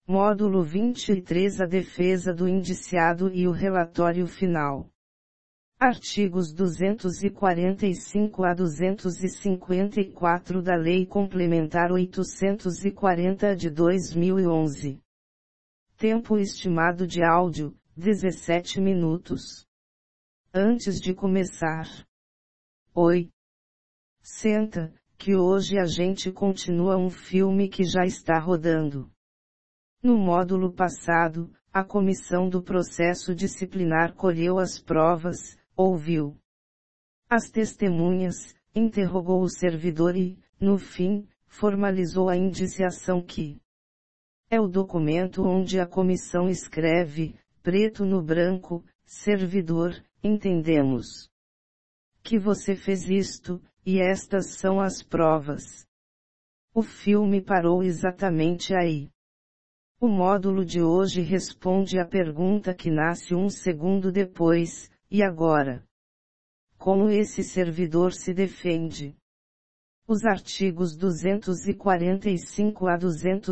Módulo 23. A defesa do indiciado e o relatório final. Artigos 245 a 254 da Lei Complementar 840 de 2011. Tempo estimado de áudio, 17 minutos. Antes de começar. Oi. Senta, que hoje a gente continua um filme que já está rodando. No módulo passado, a comissão do processo disciplinar colheu as provas, ouviu as testemunhas, interrogou o servidor e, no fim, formalizou a indiciação que é o documento onde a comissão escreve, preto no branco, servidor, entendemos que você fez isto, e estas são as provas. O filme parou exatamente aí. O módulo de hoje responde à pergunta que nasce um segundo depois, e agora? Como esse servidor se defende? Os artigos 245 a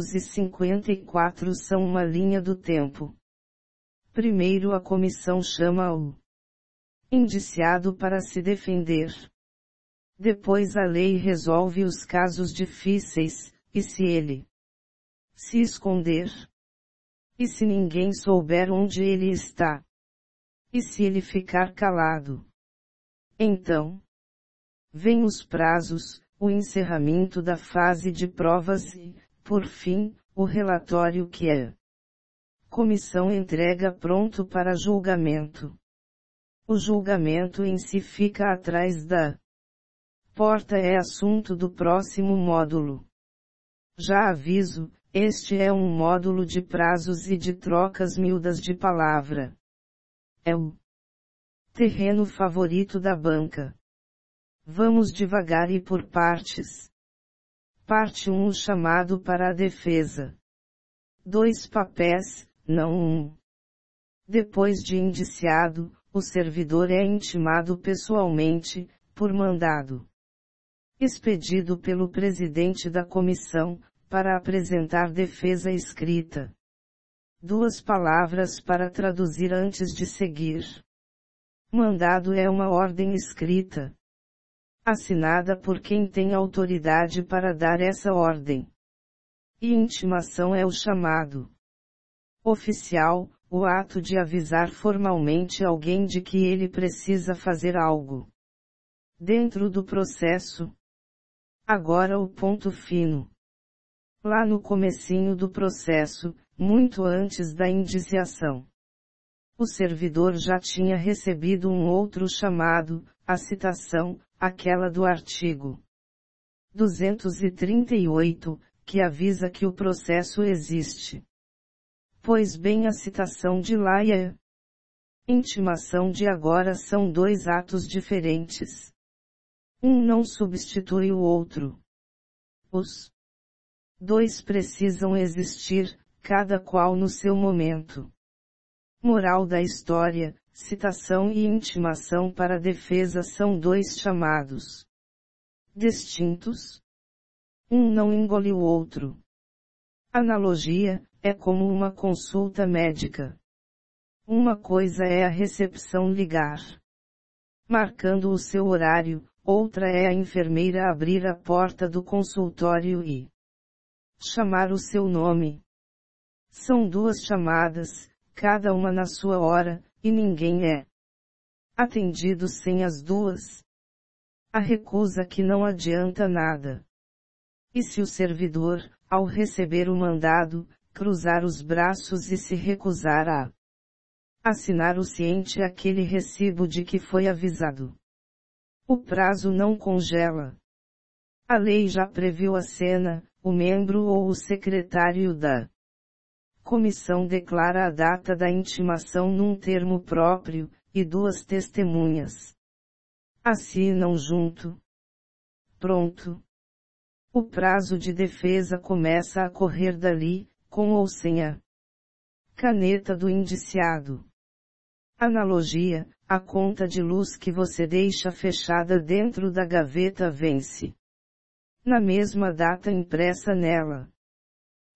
254 são uma linha do tempo. Primeiro a comissão chama o indiciado para se defender. Depois a lei resolve os casos difíceis, e se ele se esconder? E se ninguém souber onde ele está? E se ele ficar calado? Então, vem os prazos, o encerramento da fase de provas e, por fim, o relatório que a comissão entrega pronto para julgamento. O julgamento em si fica atrás da porta, é assunto do próximo módulo. Já aviso, este é um módulo de prazos e de trocas miúdas de palavra. É o terreno favorito da banca. Vamos devagar e por partes. Parte 1. O chamado para a defesa. 2 papéis, não 1. Depois de indiciado, o servidor é intimado pessoalmente, por mandado expedido pelo presidente da comissão, para apresentar defesa escrita. 2 palavras para traduzir antes de seguir. Mandado é uma ordem escrita, assinada por quem tem autoridade para dar essa ordem. E intimação é o chamado oficial, o ato de avisar formalmente alguém de que ele precisa fazer algo dentro do processo. Agora o ponto fino. Lá no comecinho do processo, muito antes da indiciação, o servidor já tinha recebido um outro chamado, a citação, aquela do artigo 238, que avisa que o processo existe. Pois bem, a citação de lá e a intimação de agora são 2 atos diferentes. Um não substitui o outro. Os 2 precisam existir, cada qual no seu momento. Moral da história, citação e intimação para defesa são 2 chamados distintos. Um não engole o outro. Analogia, é como uma consulta médica. Uma coisa é a recepção ligar, marcando o seu horário, outra é a enfermeira abrir a porta do consultório e chamar o seu nome. São 2 chamadas, cada uma na sua hora, e ninguém é atendido sem as 2. A recusa que não adianta nada. E se o servidor, ao receber o mandado, cruzar os braços e se recusar a assinar o ciente aquele recibo de que foi avisado? O prazo não congela. A lei já previu a cena, o membro ou o secretário da comissão declara a data da intimação num termo próprio, e 2 testemunhas assinam junto. Pronto. O prazo de defesa começa a correr dali, com ou sem a caneta do indiciado. Analogia, a conta de luz que você deixa fechada dentro da gaveta vence na mesma data impressa nela.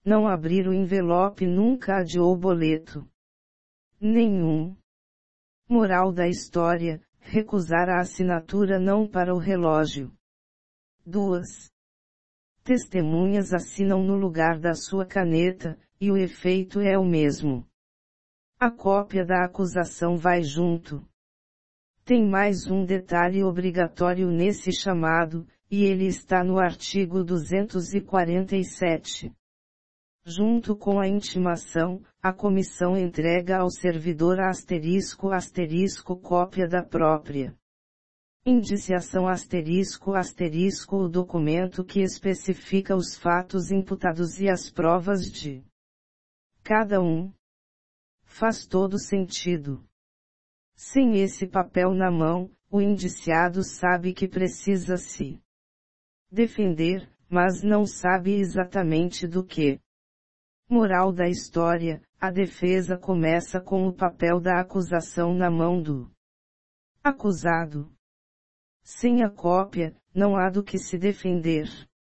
Não abrir o envelope nunca adiou o boleto nenhum. Moral da história: recusar a assinatura não para o relógio. 2. Testemunhas assinam no lugar da sua caneta, e o efeito é o mesmo. A cópia da acusação vai junto. Tem mais um detalhe obrigatório nesse chamado, e ele está no artigo 247. Junto com a intimação, a comissão entrega ao servidor cópia da própria indiciação o documento que especifica os fatos imputados e as provas de cada um. Faz todo sentido. Sem esse papel na mão, o indiciado sabe que precisa se defender, mas não sabe exatamente do que. Moral da história: a defesa começa com o papel da acusação na mão do acusado. Sem a cópia, não há do que se defender.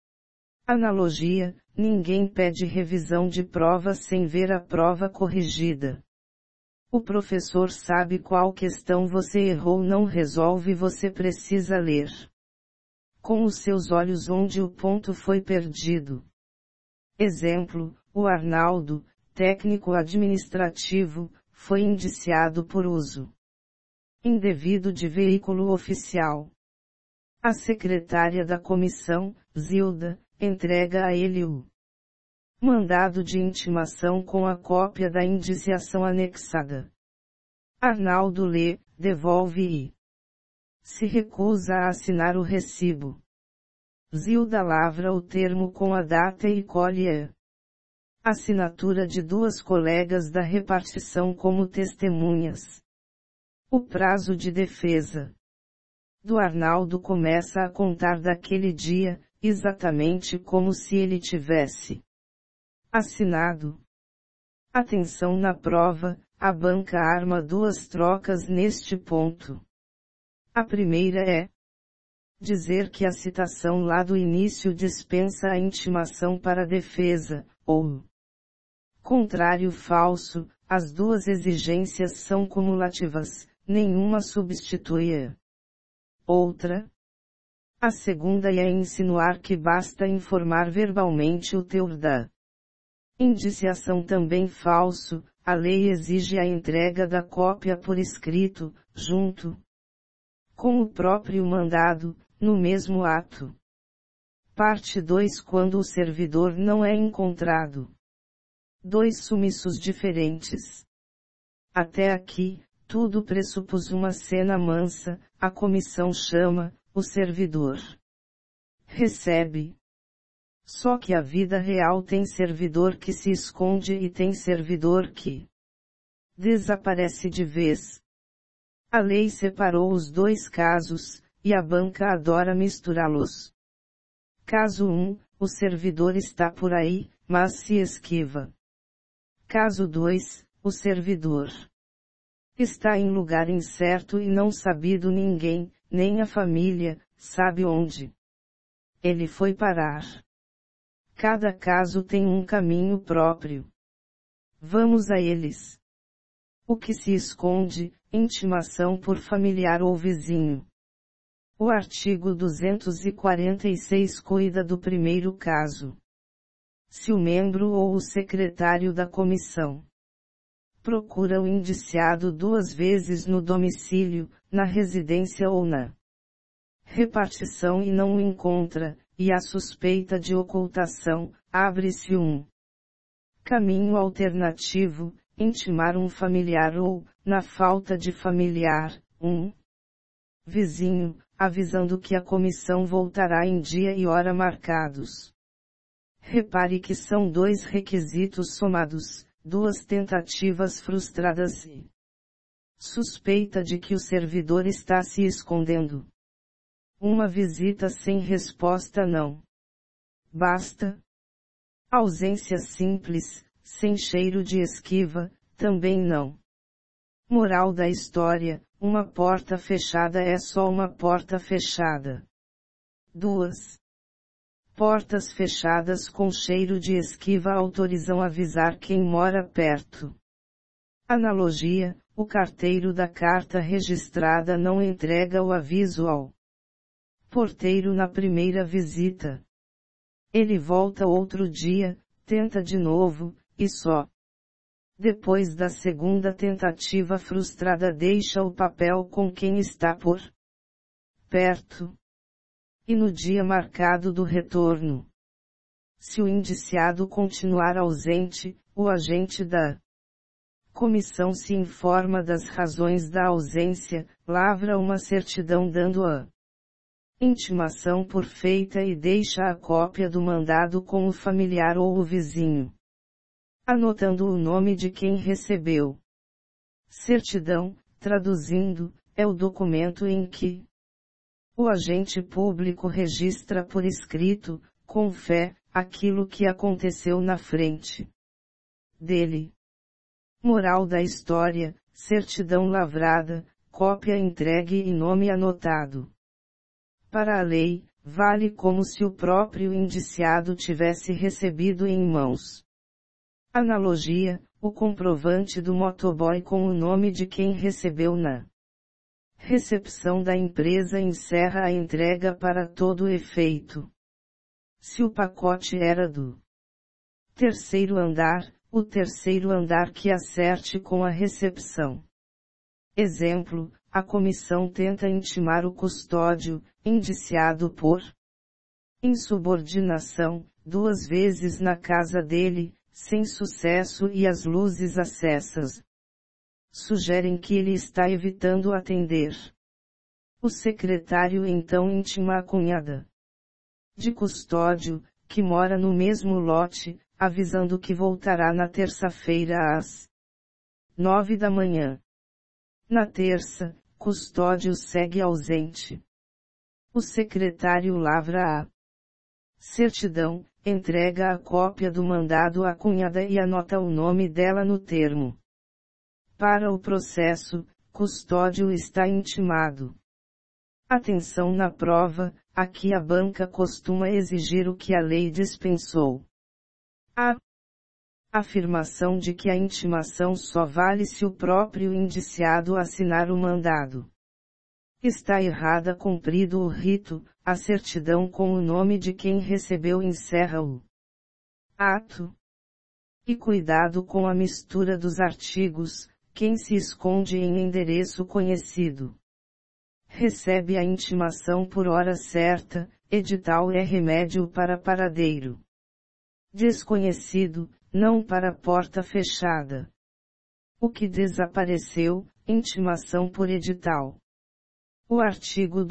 Analogia: ninguém pede revisão de prova sem ver a prova corrigida. O professor sabe qual questão você errou, não resolve, você precisa ler com os seus olhos onde o ponto foi perdido. Exemplo: o Arnaldo, técnico administrativo, foi indiciado por uso indevido de veículo oficial. A secretária da comissão, Zilda, entrega a ele o mandado de intimação com a cópia da indiciação anexada. Arnaldo lê, devolve e se recusa a assinar o recibo. Zilda lavra o termo com a data e colhe a assinatura de duas colegas da repartição como testemunhas. O prazo de defesa do Arnaldo começa a contar daquele dia, exatamente como se ele tivesse assinado. Atenção na prova: a banca arma duas trocas neste ponto. A primeira é dizer que a citação lá do início dispensa a intimação para a defesa, ou contrário falso, as duas exigências são cumulativas, nenhuma substitui a outra. A segunda é insinuar que basta informar verbalmente o teor da indiciação, também falso. A lei exige a entrega da cópia por escrito, junto com o próprio mandado, no mesmo ato. Parte 2: quando o servidor não é encontrado. Dois sumiços diferentes. Até aqui, tudo pressupôs uma cena mansa: a comissão chama, o servidor recebe. Só que a vida real tem servidor que se esconde e tem servidor que desaparece de vez. A lei separou os dois casos, e a banca adora misturá-los. Caso 1, o servidor está por aí, mas se esquiva. Caso 2, o servidor está em lugar incerto e não sabido, ninguém, nem a família, sabe onde ele foi parar. Cada caso tem um caminho próprio. Vamos a eles. O que se esconde: intimação por familiar ou vizinho. O artigo 246 cuida do primeiro caso. Se o membro ou o secretário da comissão procura o indiciado duas vezes no domicílio, na residência ou na repartição e não o encontra, e há suspeita de ocultação, abre-se um caminho alternativo: intimar um familiar ou, na falta de familiar, um vizinho, avisando que a comissão voltará em dia e hora marcados. Repare que são dois requisitos somados, duas tentativas frustradas e suspeita de que o servidor está se escondendo. Uma visita sem resposta não basta. Ausência simples, sem cheiro de esquiva, também não. Moral da história: uma porta fechada é só uma porta fechada. 2. Portas fechadas com cheiro de esquiva autorizam avisar quem mora perto. Analogia: o carteiro da carta registrada não entrega o aviso ao porteiro na primeira visita. Ele volta outro dia, tenta de novo, e só depois da segunda tentativa frustrada deixa o papel com quem está por perto. E no dia marcado do retorno, se o indiciado continuar ausente, o agente da comissão se informa das razões da ausência, lavra uma certidão dando a intimação por feita e deixa a cópia do mandado com o familiar ou o vizinho, anotando o nome de quem recebeu. Certidão, traduzindo, é o documento em que o agente público registra por escrito, com fé, aquilo que aconteceu na frente dele. Moral da história: certidão lavrada, cópia entregue e nome anotado. Para a lei, vale como se o próprio indiciado tivesse recebido em mãos. Analogia: o comprovante do motoboy com o nome de quem recebeu na recepção da empresa encerra a entrega para todo efeito. Se o pacote era do terceiro andar, o terceiro andar que acerte com a recepção. Exemplo: a comissão tenta intimar o custódio, indiciado por insubordinação, 2 vezes na casa dele, sem sucesso e as luzes acesas sugerem que ele está evitando atender. O secretário então intima a cunhada de custódio, que mora no mesmo lote, avisando que voltará na terça-feira às 9 da manhã. Na terça, custódio segue ausente. O secretário lavra a certidão, entrega a cópia do mandado à cunhada e anota o nome dela no termo. Para o processo, custódio está intimado. Atenção na prova: aqui a banca costuma exigir o que a lei dispensou. A afirmação de que a intimação só vale se o próprio indiciado assinar o mandado está errada. Cumprido o rito, a certidão com o nome de quem recebeu encerra o ato. E cuidado com a mistura dos artigos: quem se esconde em endereço conhecido recebe a intimação por hora certa, edital é remédio para paradeiro desconhecido, não para porta fechada. O que desapareceu, intimação por edital. O artigo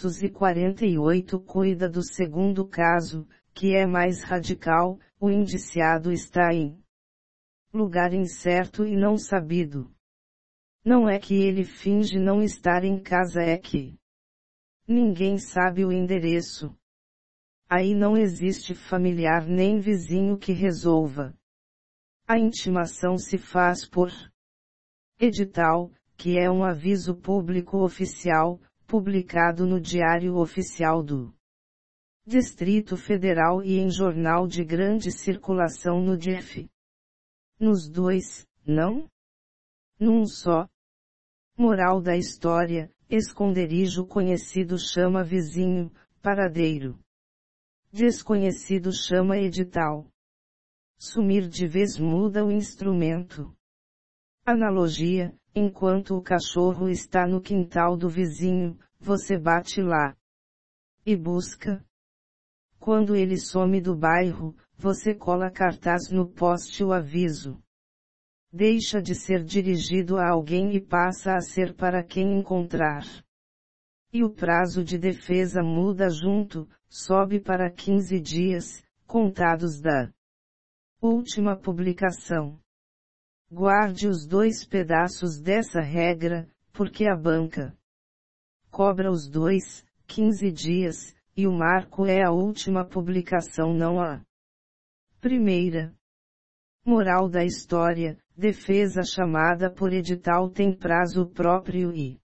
248 cuida do segundo caso, que é mais radical: o indiciado está em lugar incerto e não sabido. Não é que ele finge não estar em casa, é que ninguém sabe o endereço. Aí não existe familiar nem vizinho que resolva. A intimação se faz por edital, que é um aviso público oficial, publicado no Diário Oficial do Distrito Federal e em jornal de grande circulação no DF. Nos 2, não? Num só. Moral da história: esconderijo conhecido chama vizinho, paradeiro desconhecido chama edital. Sumir de vez muda o instrumento. Analogia: enquanto o cachorro está no quintal do vizinho, você bate lá e busca. Quando ele some do bairro, você cola cartaz no poste. O aviso deixa de ser dirigido a alguém e passa a ser para quem encontrar. E o prazo de defesa muda junto, sobe para 15 dias, contados da última publicação. Guarde os 2 pedaços dessa regra, porque a banca cobra os 15 dias, e o marco é a última publicação, não a primeira. Moral da história: defesa chamada por edital tem prazo próprio e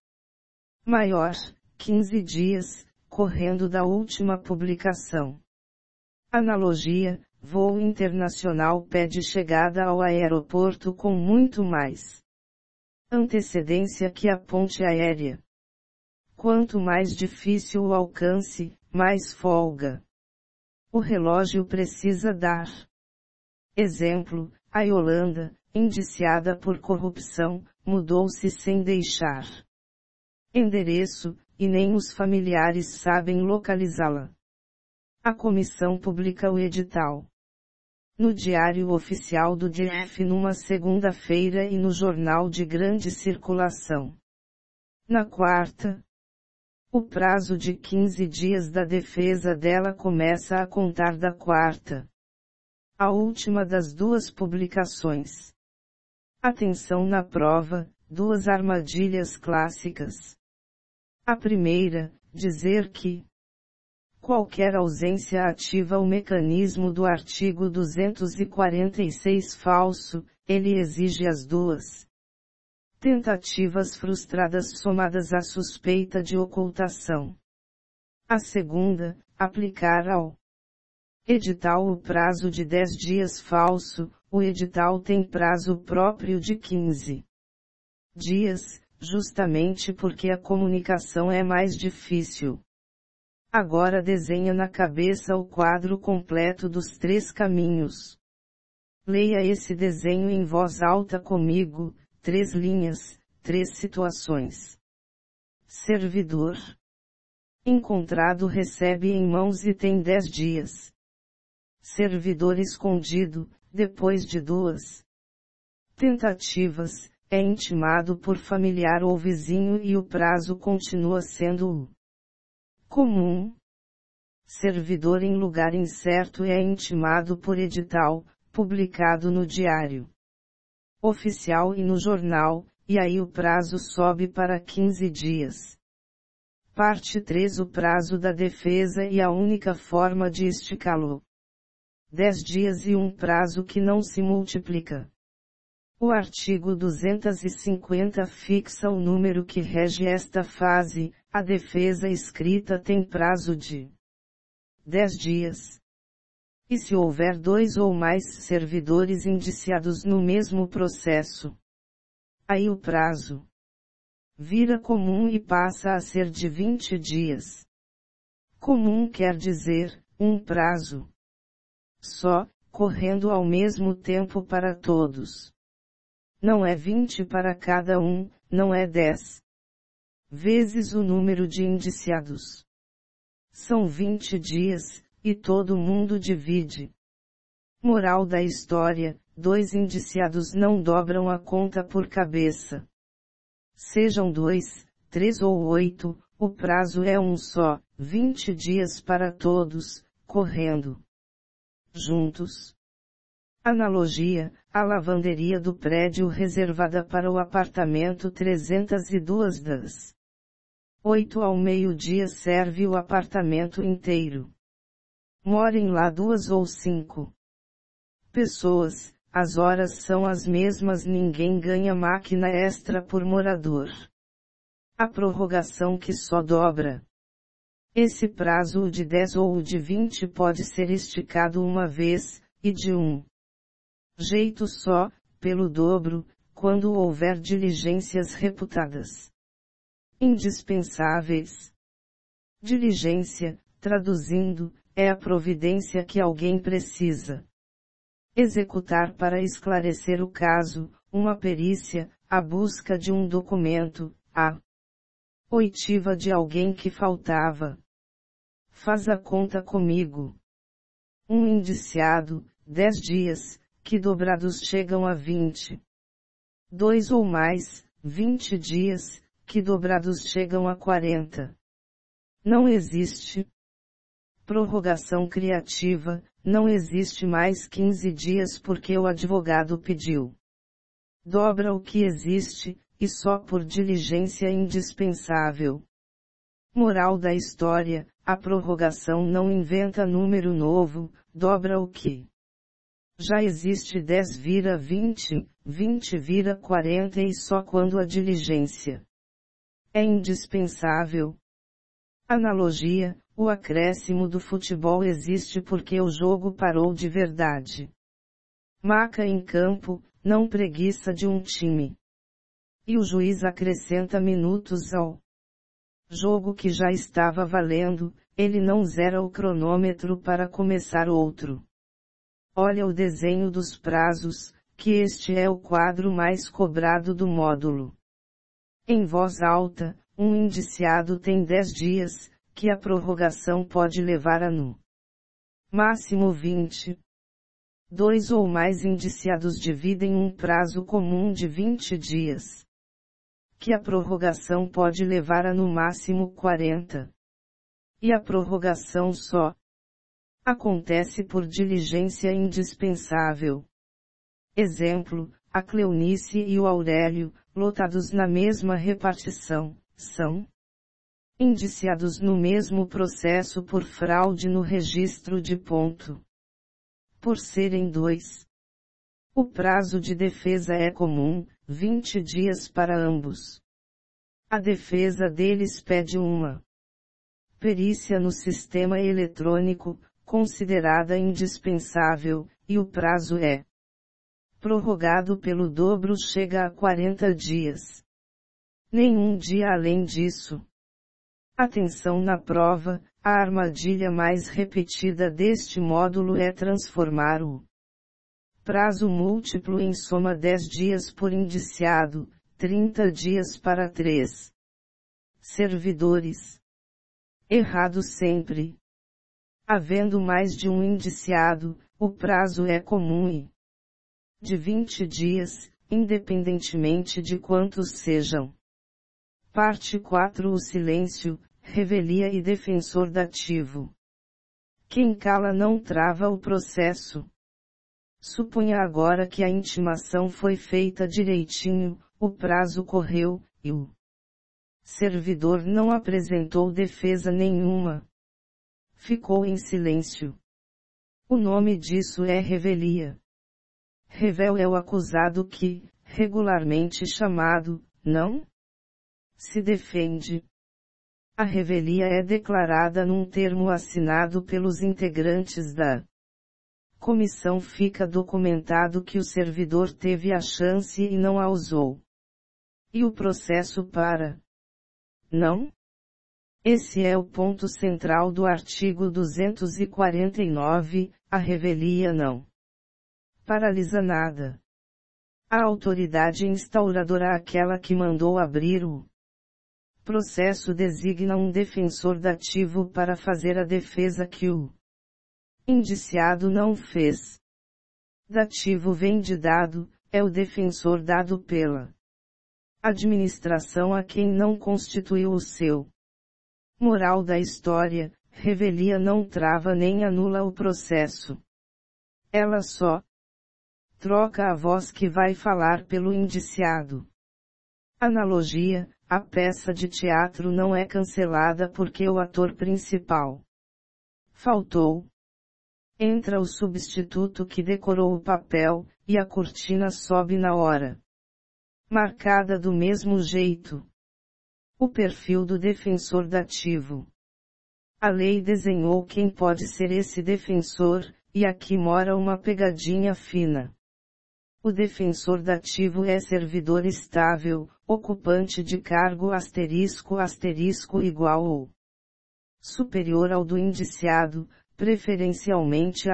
maior, 15 dias, correndo da última publicação. Analogia, voo internacional pede chegada ao aeroporto com muito mais antecedência que a ponte aérea. Quanto mais difícil o alcance, mais folga o relógio precisa dar. Exemplo, a Yolanda, indiciada por corrupção, mudou-se sem deixar endereço, e nem os familiares sabem localizá-la. A comissão publica o edital no Diário Oficial do DF numa segunda-feira e no jornal de grande circulação na quarta. O prazo de 15 dias da defesa dela começa a contar da quarta. A última das duas publicações. Atenção na prova, duas armadilhas clássicas. A primeira, dizer que qualquer ausência ativa o mecanismo do artigo 246 falso, ele exige as duas tentativas frustradas somadas à suspeita de ocultação. A segunda, aplicar ao edital o prazo de 10 dias falso, o edital tem prazo próprio de 15 dias, justamente porque a comunicação é mais difícil. Agora desenha na cabeça o quadro completo dos 3 caminhos. Leia esse desenho em voz alta comigo, 3 linhas, 3 situações. Servidor encontrado recebe em mãos e tem 10 dias. Servidor escondido, depois de 2 tentativas, é intimado por familiar ou vizinho e o prazo continua sendo o comum. Servidor em lugar incerto é intimado por edital, publicado no Diário Oficial e no jornal, e aí o prazo sobe para 15 dias. Parte 3. O prazo da defesa e a única forma de esticá-lo. 10 dias e um prazo que não se multiplica. O artigo 250 fixa o número que rege esta fase, a defesa escrita tem prazo de 10 dias. E se houver 2 ou mais servidores indiciados no mesmo processo, aí o prazo vira comum e passa a ser de 20 dias. Comum quer dizer, um prazo só, correndo ao mesmo tempo para todos. Não é 20 para cada um, não é 10 vezes o número de indiciados. São 20 dias, e todo mundo divide. Moral da história, 2 indiciados não dobram a conta por cabeça. Sejam 2, 3 ou 8, o prazo é um só, 20 dias para todos, correndo juntos. Analogia, a lavanderia do prédio reservada para o apartamento 302 das 8 ao meio-dia serve o apartamento inteiro. Morem lá 2 ou 5 pessoas, as horas são as mesmas, ninguém ganha máquina extra por morador. A prorrogação que só dobra. Esse prazo, o de 10 ou o de 20, pode ser esticado uma vez, e de um jeito só, pelo dobro, quando houver diligências reputadas indispensáveis. Diligência, traduzindo, é a providência que alguém precisa executar para esclarecer o caso, uma perícia, a busca de um documento, a oitiva de alguém que faltava. Faz a conta comigo. Um indiciado, 10 dias, que dobrados chegam a 20. 2 ou mais, 20 dias, que dobrados chegam a 40. Não existe prorrogação criativa, não existe mais 15 dias porque o advogado pediu. Dobra o que existe, e só por diligência indispensável. Moral da história, a prorrogação não inventa número novo, dobra o que já existe. 10 vira 20, 20 vira 40 e só quando a diligência é indispensável. Analogia, o acréscimo do futebol existe porque o jogo parou de verdade. Maca em campo, não preguiça de um time. E o juiz acrescenta minutos ao jogo que já estava valendo, ele não zera o cronômetro para começar outro. Olha o desenho dos prazos, que este é o quadro mais cobrado do módulo. Em voz alta, um indiciado tem 10 dias, que a prorrogação pode levar a no máximo 20. 2 ou mais indiciados dividem um prazo comum de 20 dias, que a prorrogação pode levar a no máximo 40. E a prorrogação só acontece por diligência indispensável. Exemplo, a Cleonice e o Aurélio, lotados na mesma repartição, são indiciados no mesmo processo por fraude no registro de ponto. Por serem 2. O prazo de defesa é comum, 20 dias para ambos. A defesa deles pede uma perícia no sistema eletrônico, considerada indispensável, e o prazo é prorrogado pelo dobro, chega a 40 dias. Nenhum dia além disso. Atenção na prova, a armadilha mais repetida deste módulo é transformar o prazo múltiplo em soma 10 dias por indiciado, 30 dias para 3 servidores. Errado sempre. Havendo mais de um indiciado, o prazo é comum e de 20 dias, independentemente de quantos sejam. Parte 4. O silêncio, revelia e defensor dativo. Quem cala não trava o processo. Suponha agora que a intimação foi feita direitinho, o prazo correu, e o servidor não apresentou defesa nenhuma. Ficou em silêncio. O nome disso é revelia. Revel é o acusado que, regularmente chamado, não se defende. A revelia é declarada num termo assinado pelos integrantes da comissão. Fica documentado que o servidor teve a chance e não a usou. E o processo para. Não? Esse é o ponto central do artigo 249, a revelia não paralisa nada. A autoridade instauradora, aquela que mandou abrir o processo, designa um defensor dativo para fazer a defesa que o indiciado não fez. Dativo vem de dado, é o defensor dado pela administração a quem não constituiu o seu. Moral da história, revelia não trava nem anula o processo. Ela só troca a voz que vai falar pelo indiciado. Analogia, a peça de teatro não é cancelada porque o ator principal faltou. Entra o substituto que decorou o papel, e a cortina sobe na hora marcada do mesmo jeito. O perfil do defensor dativo. A lei desenhou quem pode ser esse defensor, e aqui mora uma pegadinha fina. O defensor dativo é servidor estável, ocupante de cargo ** igual ou superior ao do indiciado, preferencialmente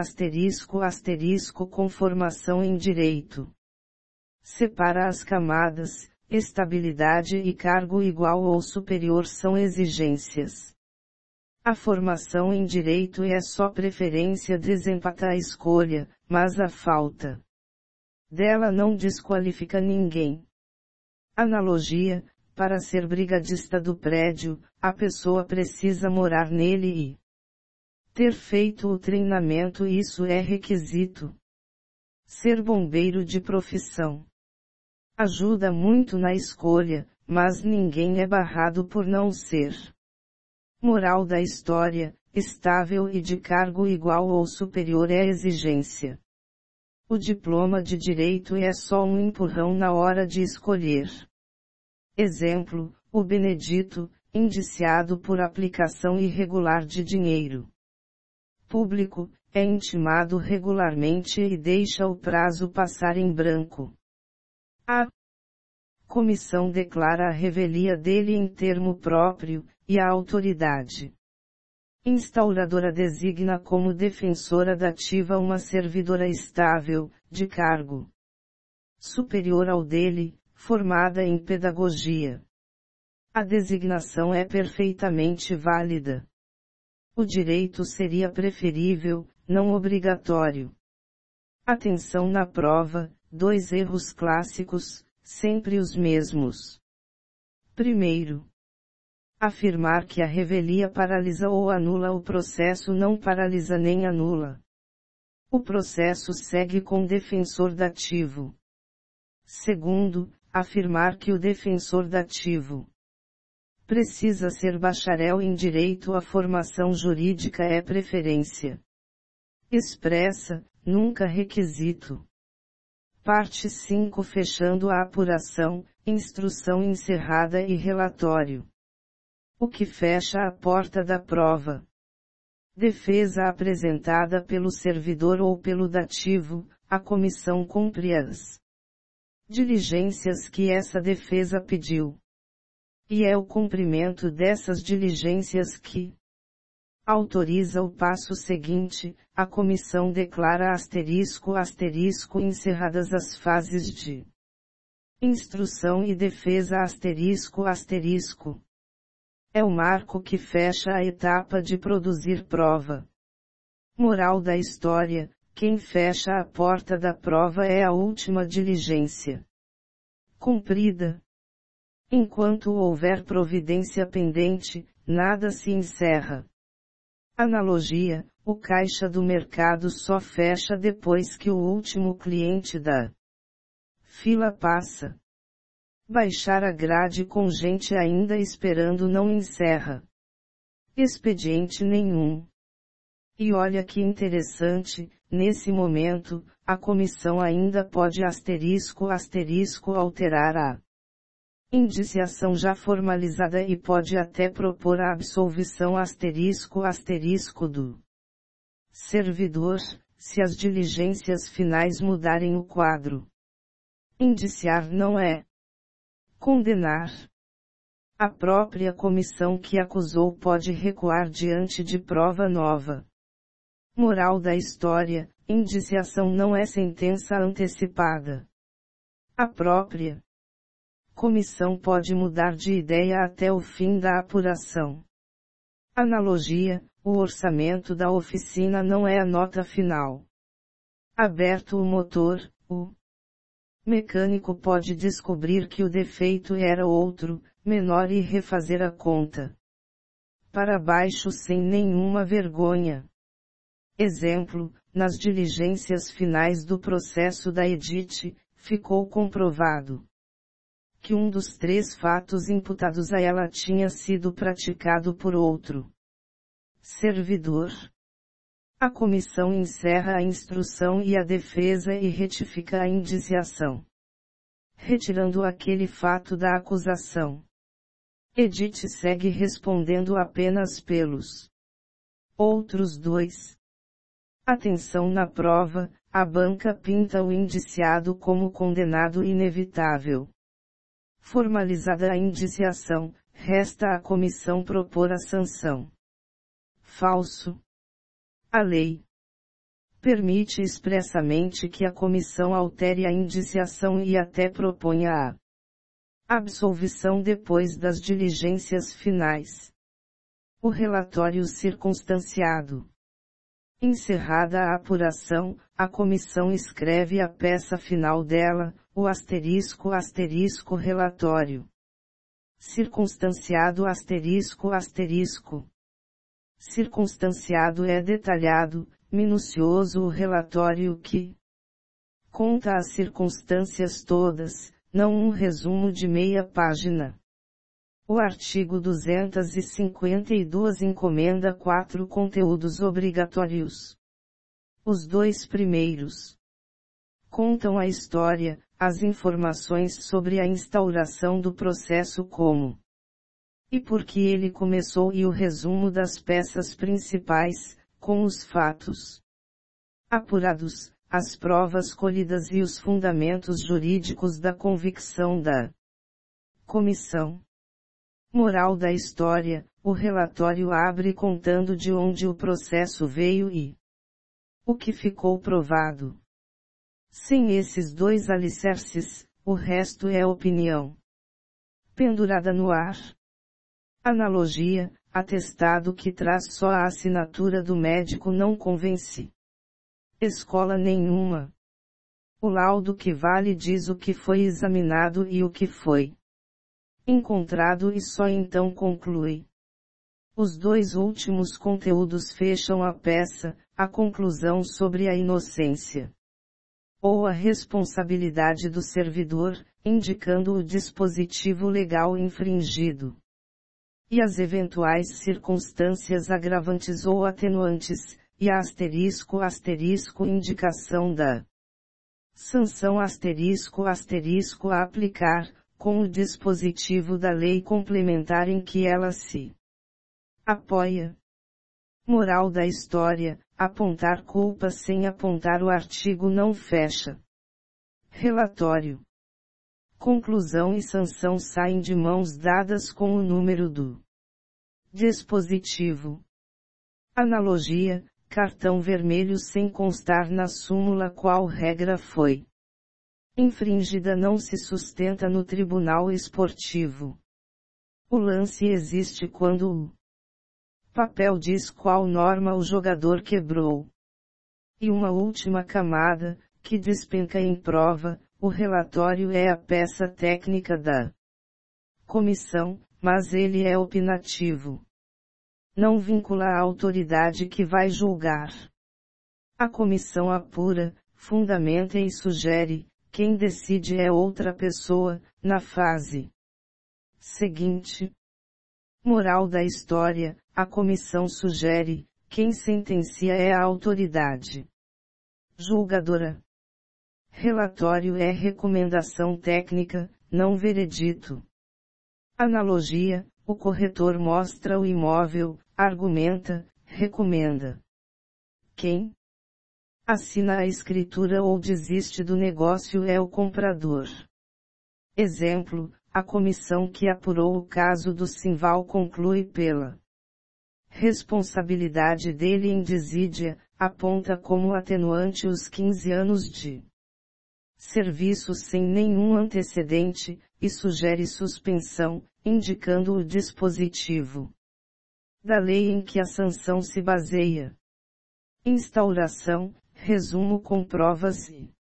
** com formação em direito. Separa as camadas, estabilidade e cargo igual ou superior são exigências. A formação em direito é só preferência, desempata a escolha, mas a falta dela não desqualifica ninguém. Analogia, para ser brigadista do prédio, a pessoa precisa morar nele e ter feito o treinamento, isso é requisito. Ser bombeiro de profissão ajuda muito na escolha, mas ninguém é barrado por não ser. Moral da história, estável e de cargo igual ou superior é exigência. O diploma de direito é só um empurrão na hora de escolher. Exemplo, o Benedito, indiciado por aplicação irregular de dinheiro público, é intimado regularmente e deixa o prazo passar em branco. A comissão declara a revelia dele em termo próprio, e a autoridade instauradora designa como defensora dativa uma servidora estável, de cargo superior ao dele, formada em pedagogia. A designação é perfeitamente válida. O direito seria preferível, não obrigatório. Atenção na prova, 2 erros clássicos, sempre os mesmos. Primeiro, afirmar que a revelia paralisa ou anula o processo não paralisa nem anula. O processo segue com defensor dativo. Segundo, afirmar que o defensor dativo precisa ser bacharel em direito à formação jurídica é preferência expressa, nunca requisito. Parte 5 fechando a apuração, instrução encerrada e relatório. O que fecha a porta da prova. Defesa apresentada pelo servidor ou pelo dativo, a comissão cumpre as diligências que essa defesa pediu. E é o cumprimento dessas diligências que autoriza o passo seguinte, a comissão declara encerradas as fases de instrução e defesa É o marco que fecha a etapa de produzir prova. Moral da história, quem fecha a porta da prova é a última diligência cumprida. Enquanto houver providência pendente, nada se encerra. Analogia, o caixa do mercado só fecha depois que o último cliente da fila passa. Baixar a grade com gente ainda esperando não encerra expediente nenhum. E olha que interessante, nesse momento, a comissão ainda pode alterar a indiciação já formalizada e pode até propor a absolvição do servidor, se as diligências finais mudarem o quadro. Indiciar não é condenar. A própria comissão que acusou pode recuar diante de prova nova. Moral da história, indiciação não é sentença antecipada. A própria comissão pode mudar de ideia até o fim da apuração. Analogia, o orçamento da oficina não é a nota final. Aberto o motor, o mecânico pode descobrir que o defeito era outro, menor e refazer a conta para baixo sem nenhuma vergonha. Exemplo, nas diligências finais do processo da Edith, ficou comprovado que um dos 3 fatos imputados a ela tinha sido praticado por outro servidor. A comissão encerra a instrução e a defesa e retifica a indiciação, retirando aquele fato da acusação. Edith segue respondendo apenas pelos outros 2. Atenção na prova, a banca pinta o indiciado como condenado inevitável. Formalizada a indiciação, resta à comissão propor a sanção. Falso. A lei permite expressamente que a comissão altere a indiciação e até proponha a absolvição depois das diligências finais. O relatório circunstanciado. Encerrada a apuração, a comissão escreve a peça final dela, o relatório. Circunstanciado Circunstanciado é detalhado, minucioso o relatório que conta as circunstâncias todas, não um resumo de meia página. O artigo 252 encomenda 4 conteúdos obrigatórios. Os 2 primeiros contam a história, as informações sobre a instauração do processo como E porque ele começou e o resumo das peças principais, com os fatos apurados, as provas colhidas e os fundamentos jurídicos da convicção da comissão. Moral da história, o relatório abre contando de onde o processo veio e o que ficou provado. Sem esses dois alicerces, o resto é opinião pendurada no ar. Analogia, atestado que traz só a assinatura do médico não convence escola nenhuma. O laudo que vale diz o que foi examinado e o que foi encontrado e só então conclui. Os dois últimos conteúdos fecham a peça, a conclusão sobre a inocência ou a responsabilidade do servidor, indicando o dispositivo legal infringido e as eventuais circunstâncias agravantes ou atenuantes, e a indicação da sanção a aplicar, com o dispositivo da lei complementar em que ela se apoia. Moral da história, apontar culpa sem apontar o artigo não fecha. Relatório. Conclusão e sanção saem de mãos dadas com o número do dispositivo. Analogia, cartão vermelho sem constar na súmula qual regra foi infringida não se sustenta no tribunal esportivo. O lance existe quando o papel diz qual norma o jogador quebrou. E uma última camada, que despenca em prova, o relatório é a peça técnica da comissão, mas ele é opinativo. Não vincula a autoridade que vai julgar. A comissão apura, fundamenta e sugere, quem decide é outra pessoa, na fase seguinte. Moral da história, a comissão sugere, quem sentencia é a autoridade julgadora. Relatório é recomendação técnica, não veredito. Analogia, o corretor mostra o imóvel, argumenta, recomenda. Quem assina a escritura ou desiste do negócio é o comprador. Exemplo, a comissão que apurou o caso do Simval conclui pela responsabilidade dele em desídia, aponta como atenuante os 15 anos de serviço sem nenhum antecedente, e sugere suspensão, indicando o dispositivo da lei em que a sanção se baseia. Instauração, resumo com provas e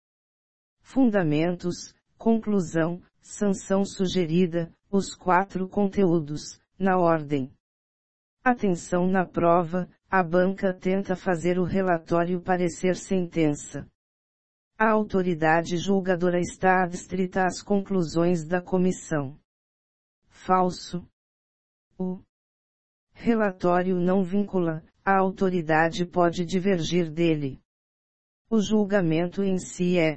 fundamentos, conclusão, sanção sugerida, os 4 conteúdos, na ordem. Atenção na prova, a banca tenta fazer o relatório parecer sentença. A autoridade julgadora está adstrita às conclusões da comissão. Falso. O relatório não vincula, a autoridade pode divergir dele. O julgamento em si é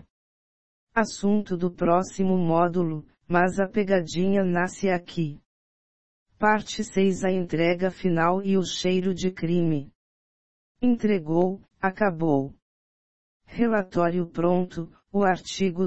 assunto do próximo módulo, mas a pegadinha nasce aqui. Parte 6. A entrega final e o cheiro de crime. Entregou, acabou. Relatório pronto, o artigo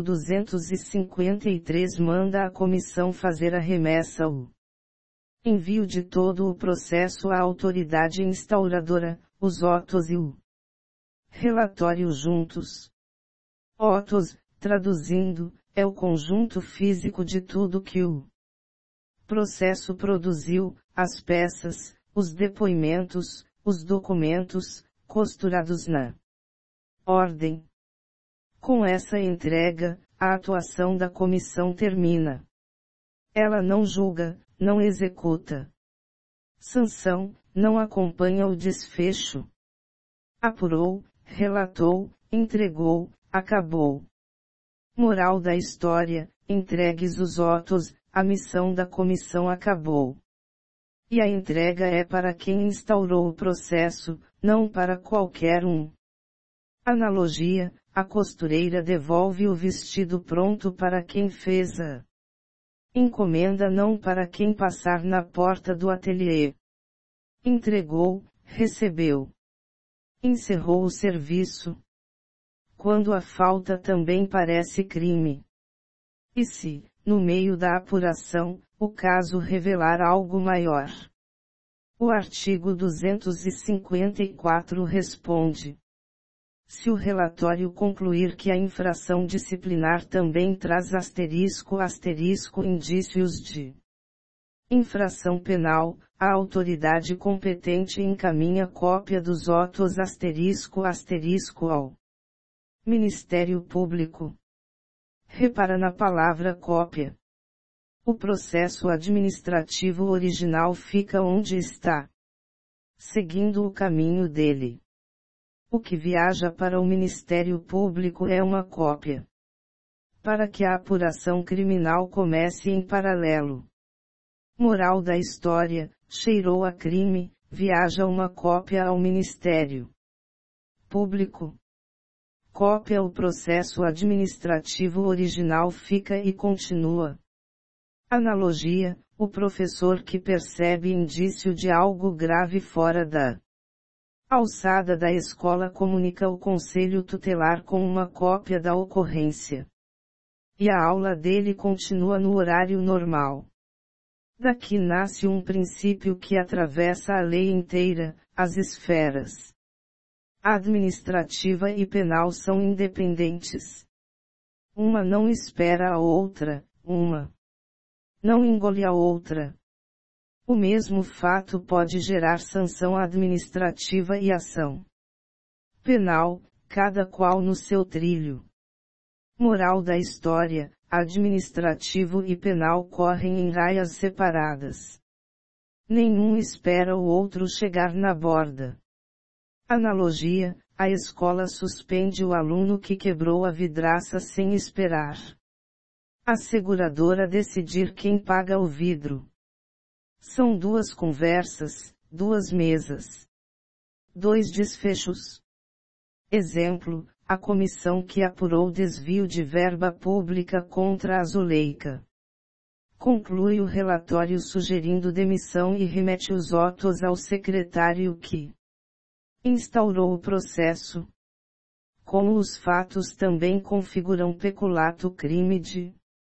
253 manda a comissão fazer a remessa ou envio de todo o processo à autoridade instauradora, os autos e o relatório juntos. Autos, traduzindo, é o conjunto físico de tudo que o processo produziu, as peças, os depoimentos, os documentos, costurados na ordem. Com essa entrega, a atuação da comissão termina. Ela não julga, não executa. Sanção, não acompanha o desfecho. Apurou, relatou, entregou, acabou. Moral da história, entregues os autos, a missão da comissão acabou. E a entrega é para quem instaurou o processo, não para qualquer um. Analogia, a costureira devolve o vestido pronto para quem fez a Encomenda não para quem passar na porta do ateliê. Entregou, recebeu. Encerrou o serviço. Quando a falta também parece crime. E se, no meio da apuração, o caso revelar algo maior? O artigo 254 responde. Se o relatório concluir que a infração disciplinar também traz indícios de infração penal, a autoridade competente encaminha cópia dos autos ao Ministério Público. Repara na palavra cópia. O processo administrativo original fica onde está, seguindo o caminho dele. O que viaja para o Ministério Público é uma cópia. Para que a apuração criminal comece em paralelo. Moral da história: cheirou a crime, viaja uma cópia ao Ministério Público. Cópia: o processo administrativo original fica e continua. Analogia: o professor que percebe indício de algo grave fora da alçada da escola comunica ao conselho tutelar com uma cópia da ocorrência. E a aula dele continua no horário normal. Daqui nasce um princípio que atravessa a lei inteira: as esferas administrativa e penal são independentes. Uma não espera a outra, uma não engole a outra. O mesmo fato pode gerar sanção administrativa e ação penal, cada qual no seu trilho. Moral da história: administrativo e penal correm em raias separadas. Nenhum espera o outro chegar na borda. Analogia: a escola suspende o aluno que quebrou a vidraça sem esperar a seguradora decidir quem paga o vidro. São duas conversas, duas mesas. Dois desfechos. Exemplo: a comissão que apurou desvio de verba pública contra a Zuleika conclui o relatório sugerindo demissão e remete os autos ao secretário que instaurou o processo. Como os fatos também configuram peculato, crime de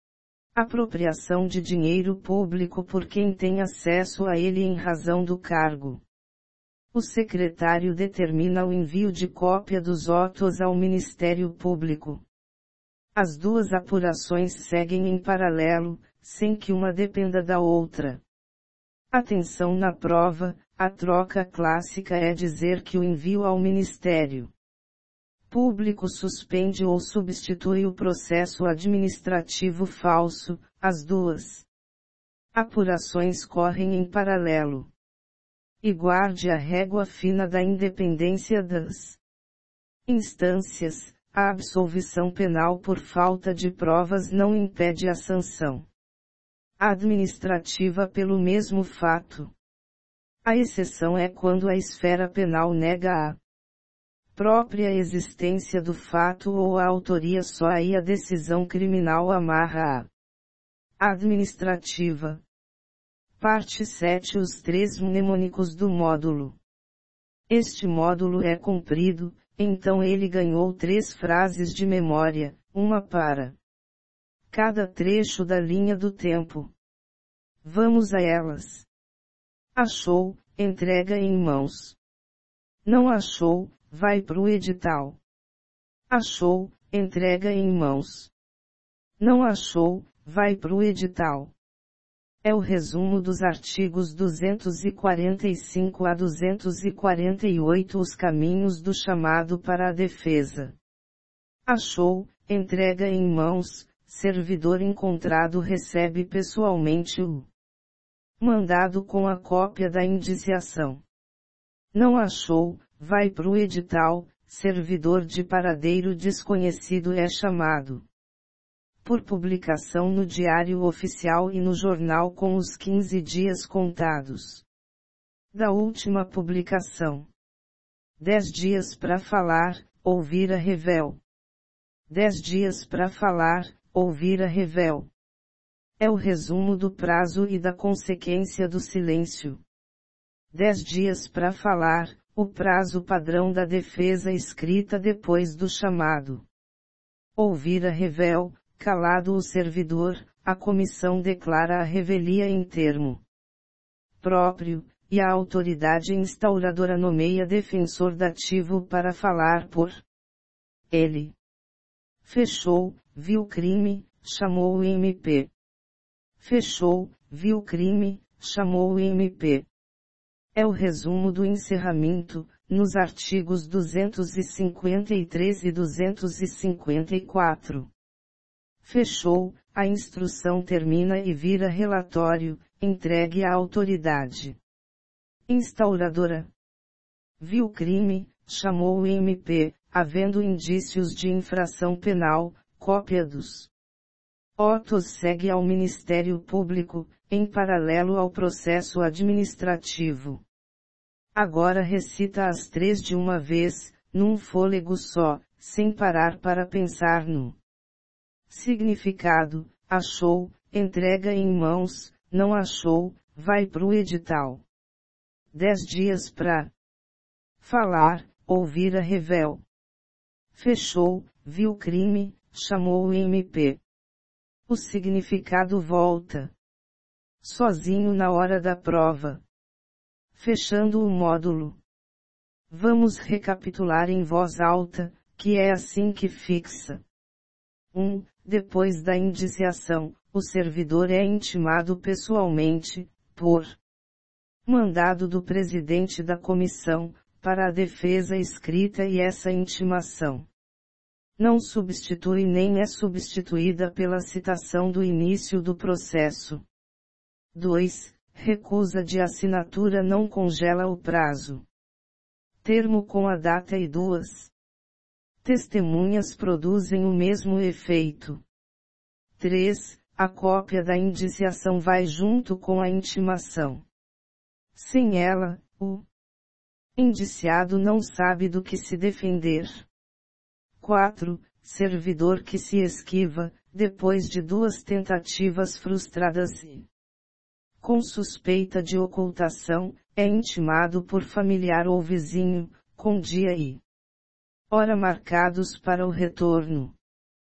apropriação de dinheiro público por quem tem acesso a ele em razão do cargo. O secretário determina o envio de cópia dos autos ao Ministério Público. As duas apurações seguem em paralelo, sem que uma dependa da outra. Atenção na prova: a troca clássica é dizer que o envio ao Ministério Público suspende ou substitui o processo administrativo falso. As duas apurações correm em paralelo. E guarde a régua fina da independência das instâncias: a absolvição penal por falta de provas não impede a sanção administrativa pelo mesmo fato. A exceção é quando a esfera penal nega a própria existência do fato ou a autoria só aí a decisão criminal amarra a administrativa. Parte 7: os três mnemônicos do módulo. Este módulo é comprido, então ele ganhou 3 frases de memória, uma para cada trecho da linha do tempo. Vamos a elas. Achou, entrega em mãos. Não achou, vai pro edital. Achou, entrega em mãos. Não achou, vai pro edital. É o resumo dos artigos 245 a 248, os caminhos do chamado para a defesa. Achou, entrega em mãos, servidor encontrado recebe pessoalmente o mandado com a cópia da indiciação. Não achou, vai pro edital, servidor de paradeiro desconhecido é chamado por publicação no Diário Oficial e no jornal com os 15 dias contados da última publicação. 10 dias para falar, ouvir a revel. 10 dias para falar, ouvir a revel. É o resumo do prazo e da consequência do silêncio. 10 dias para falar, o prazo padrão da defesa escrita depois do chamado. Ouvir a revel, calado o servidor, a comissão declara a revelia em termo próprio, e a autoridade instauradora nomeia defensor dativo para falar por ele. Fechou, viu crime, chamou o MP. Fechou, viu crime, chamou o MP. É o resumo do encerramento, nos artigos 253 e 254. Fechou, a instrução termina e vira relatório, entregue à autoridade instauradora. Viu crime, chamou o MP, havendo indícios de infração penal, cópia dos autos segue ao Ministério Público, em paralelo ao processo administrativo. Agora recita as 3 de uma vez, num fôlego só, sem parar para pensar no significado. Achou, entrega em mãos, não achou, vai pro edital. 10 dias pra falar, ouvir a revel. Fechou, viu crime, chamou o MP. O significado volta sozinho na hora da prova. Fechando o módulo. Vamos recapitular em voz alta, que é assim que fixa. 1. Depois da indiciação, o servidor é intimado pessoalmente, por mandado do presidente da comissão, para a defesa escrita e essa intimação não substitui nem é substituída pela citação do início do processo. 2. Recusa de assinatura não congela o prazo. Termo com a data e 2 testemunhas produzem o mesmo efeito. 3. A cópia da indiciação vai junto com a intimação. Sem ela, o indiciado não sabe do que se defender. 4. Servidor que se esquiva, depois de 2 tentativas frustradas e com suspeita de ocultação, é intimado por familiar ou vizinho, com dia e hora marcados para o retorno.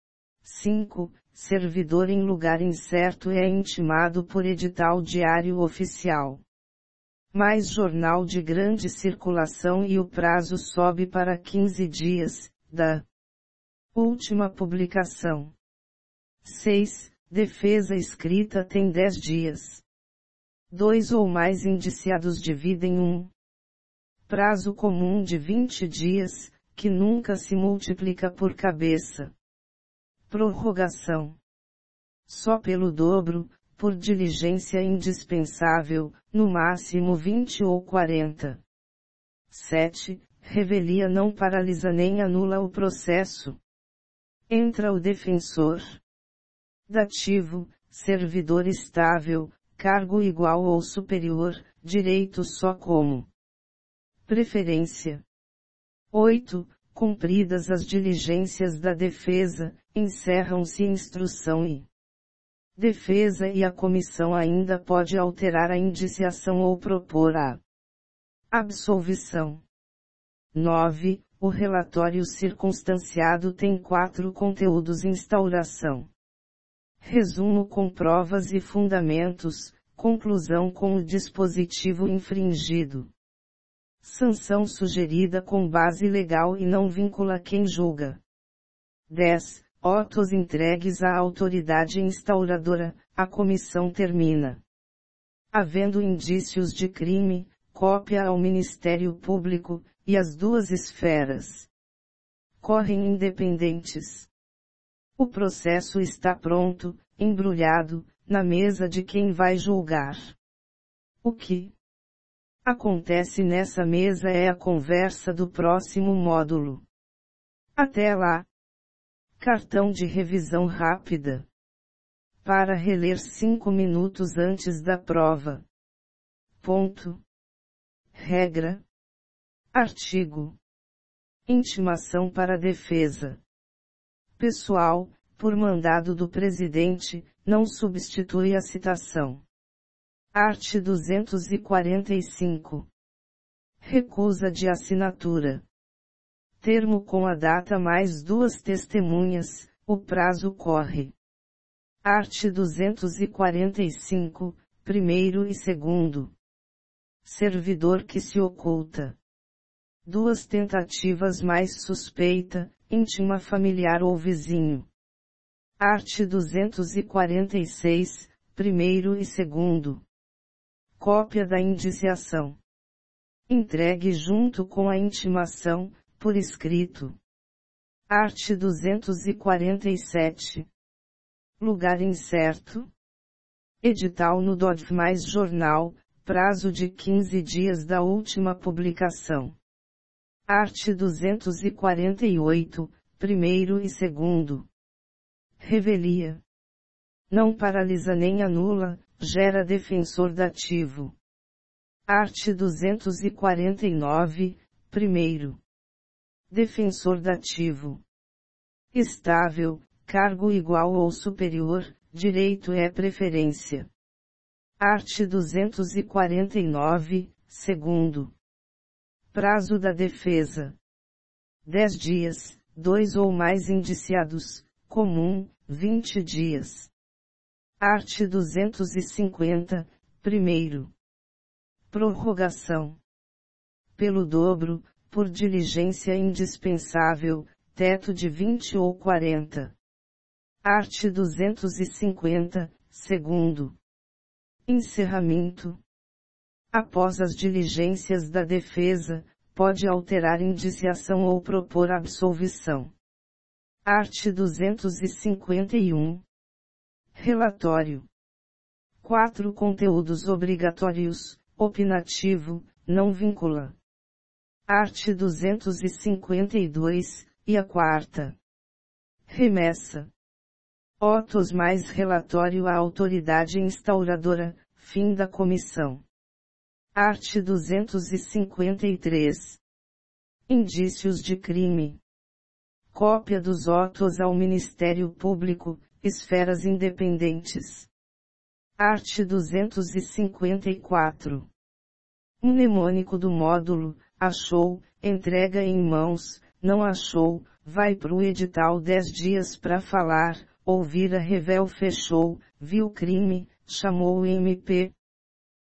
5. Servidor em lugar incerto é intimado por edital diário oficial. Mais jornal de grande circulação e o prazo sobe para 15 dias, da última publicação. 6. Defesa escrita tem 10 dias. 2 ou mais indiciados dividem um prazo comum de 20 dias, que nunca se multiplica por cabeça. Prorrogação. Só pelo dobro, por diligência indispensável, no máximo 20 ou 40. 7. Revelia não paralisa nem anula o processo. Entra o defensor dativo, servidor estável, cargo igual ou superior, direito só como preferência. 8. Cumpridas as diligências da defesa, encerram-se instrução e defesa e a comissão ainda pode alterar a indiciação ou propor a absolvição. 9. O relatório circunstanciado tem 4 conteúdos: instauração, resumo com provas e fundamentos, conclusão com o dispositivo infringido, sanção sugerida com base legal e não vincula quem julga. 10. Autos entregues à autoridade instauradora, a comissão termina. Havendo indícios de crime, cópia ao Ministério Público, e as 2 esferas correm independentes. O processo está pronto, embrulhado, na mesa de quem vai julgar. O que acontece nessa mesa é a conversa do próximo módulo. Até lá. Cartão de revisão rápida. Para reler 5 minutos antes da prova. Ponto. Regra. Artigo. Intimação para defesa pessoal, por mandado do presidente, não substitui a citação. Art. 245. Recusa de assinatura. Termo com a data mais 2 testemunhas, o prazo corre. Art. 245, primeiro e segundo. Servidor que se oculta. 2 tentativas mais suspeita, íntima familiar ou vizinho. Art. 246, primeiro e segundo. Cópia da indiciação. Entregue junto com a intimação, por escrito. Art. 247. Lugar incerto. Edital no DODV mais jornal, prazo de 15 dias da última publicação. Art. 248, primeiro e segundo. Revelia. Não paralisa nem anula, gera defensor dativo. Art. 249, primeiro. Defensor dativo. Estável, cargo igual ou superior, direito é preferência. Art. 249, segundo. Prazo da defesa. 10 dias, 2 ou mais indiciados, comum, 20 dias. Art. 250, primeiro. Prorrogação. Pelo dobro, por diligência indispensável, teto de 20 ou 40. Art. 250, segundo. Encerramento. Após as diligências da defesa, pode alterar indiciação ou propor absolvição. Art. 251. Relatório. 4 conteúdos obrigatórios, opinativo, não vincula. Art. 252, e a 4ª. Remessa. Autos mais relatório à autoridade instauradora, fim da comissão. Art. 253. Indícios de crime. Cópia dos autos ao Ministério Público, esferas independentes. Art. 254. Mnemônico do módulo, achou, entrega em mãos, não achou, vai pro edital 10 dias para falar, ouvir a revel fechou, viu crime, chamou o MP,